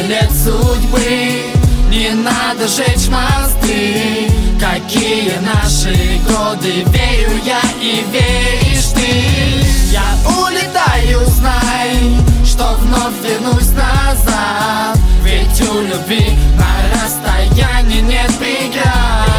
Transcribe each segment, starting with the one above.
билет судьбы, не надо жечь мосты. Какие наши годы, верю я и веришь ты. Я улетаю, знай, что вновь вернусь назад. Ведь у любви на расстоянии нет преград.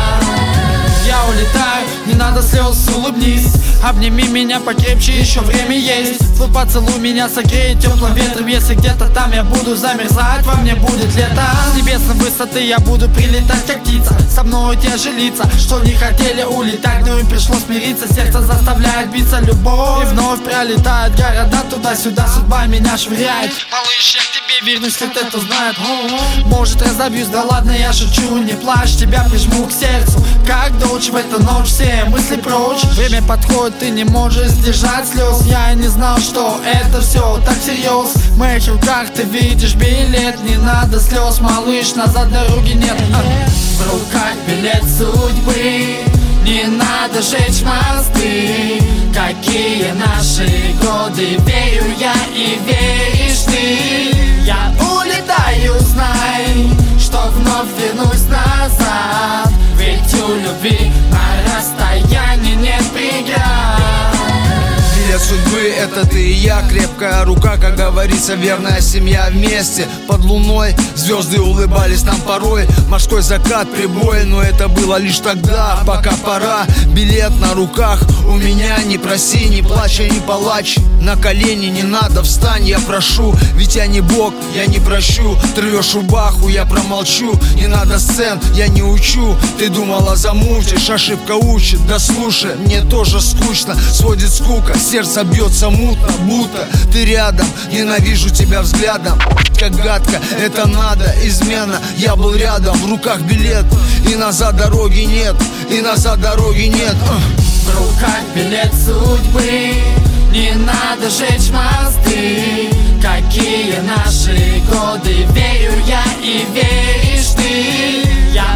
Я улетаю, не надо слез, улыбнись. Обними меня покрепче, еще время есть. Твой поцелуй меня согреет теплым ветром. Если где-то там я буду замерзать, во мне будет лето. С небесной высоты я буду прилетать, как птица. Со мной те же лица, что не хотели улетать, но им пришлось смириться. Сердце заставляет биться любовь, и вновь пролетают города туда-сюда. Судьба меня швыряет. Малыш, я к тебе вернусь, хоть это знает. Может разобьюсь, да ладно, я шучу. Не плачь, тебя прижму к сердцу, как дочь в эту ночь. Все мысли прочь, время подходит, ты не можешь сдержать слез. Я и не знал, что это все так всерьез. В моих руках ты видишь билет, не надо слез, малыш, назад дороги нет. В руках билет судьбы, не надо жечь мосты. Какие наши годы, верю я и веришь ты. Я улетаю, знай, что вновь вернусь назад. Ведь у любви на расстоянии нет преград. Билет судьбы — это ты и я, крепкая рука, как говорится, верная семья вместе. Под луной звезды улыбались нам порой, морской закат, прибой, но это было лишь тогда, пока пора. Билет на руках у меня, не проси, не плачь, я не палач. На колени не надо, встань, я прошу, ведь я не Бог, я не прощу. Ты рвешь рубаху, я промолчу, не надо сцен, я не учу. Ты думала замутишь, ошибка учит, да слушай, мне тоже скучно, сводит скука, сердце бьется мутно, будто ты рядом. Ненавижу тебя взглядом, как гадко, это надо, измена. Я был рядом, в руках билет, и назад дороги нет, и назад дороги нет. В руках билет судьбы, не надо жечь мосты. Какие наши годы, верю я и веришь ты. Я